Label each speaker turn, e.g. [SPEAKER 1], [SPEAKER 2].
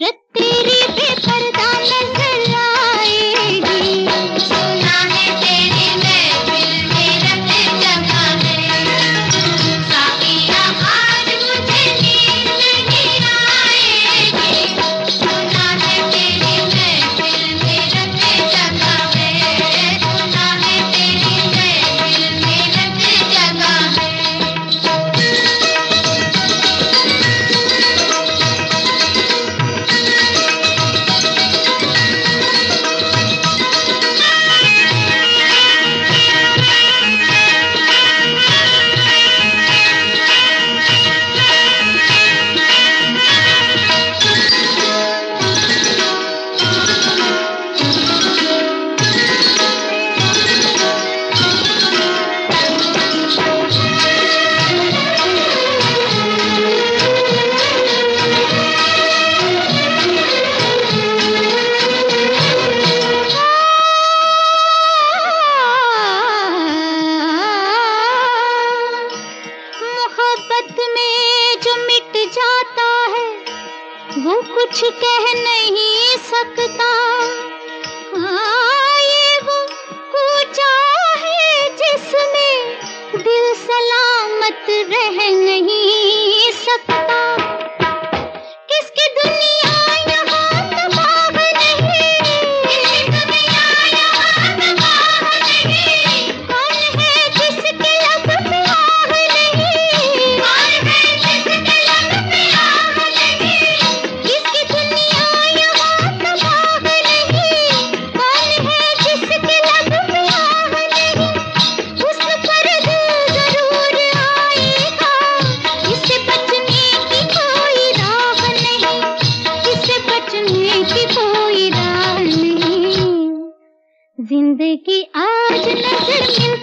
[SPEAKER 1] सूरत तेरी बेपर्दा नजर आएगी। सुना है तेरी महफिल में रत जगह है, साकिया आज मुझे नींद नहीं आएगी। सुना है तेरी महफिल में रत जगह है, सुना है तेरी महफिल में रत जगह है। मोहब्बत में जो मिट जाता है वो कुछ कह नहीं सकता। हाँ, ये वो पूजा है जिसमें दिल सलामत रह नहीं सकता। किसकी दुनिया यहाँ तबाह नहीं, किसकी दुनिया यहाँ तबाह नहीं। कौन है जिसके लब में आह नहीं, कौन है जिसके लब में आह नहीं। किसकी दुनिया यहाँ तबाह नहीं, कौन है जिसके लब में आह नहीं। उस पर दिल जरूर आएगा, इससे बचने की कोई राह नहीं, इससे बचने की कोई राह नहीं। जिंदगी आज नजर मिल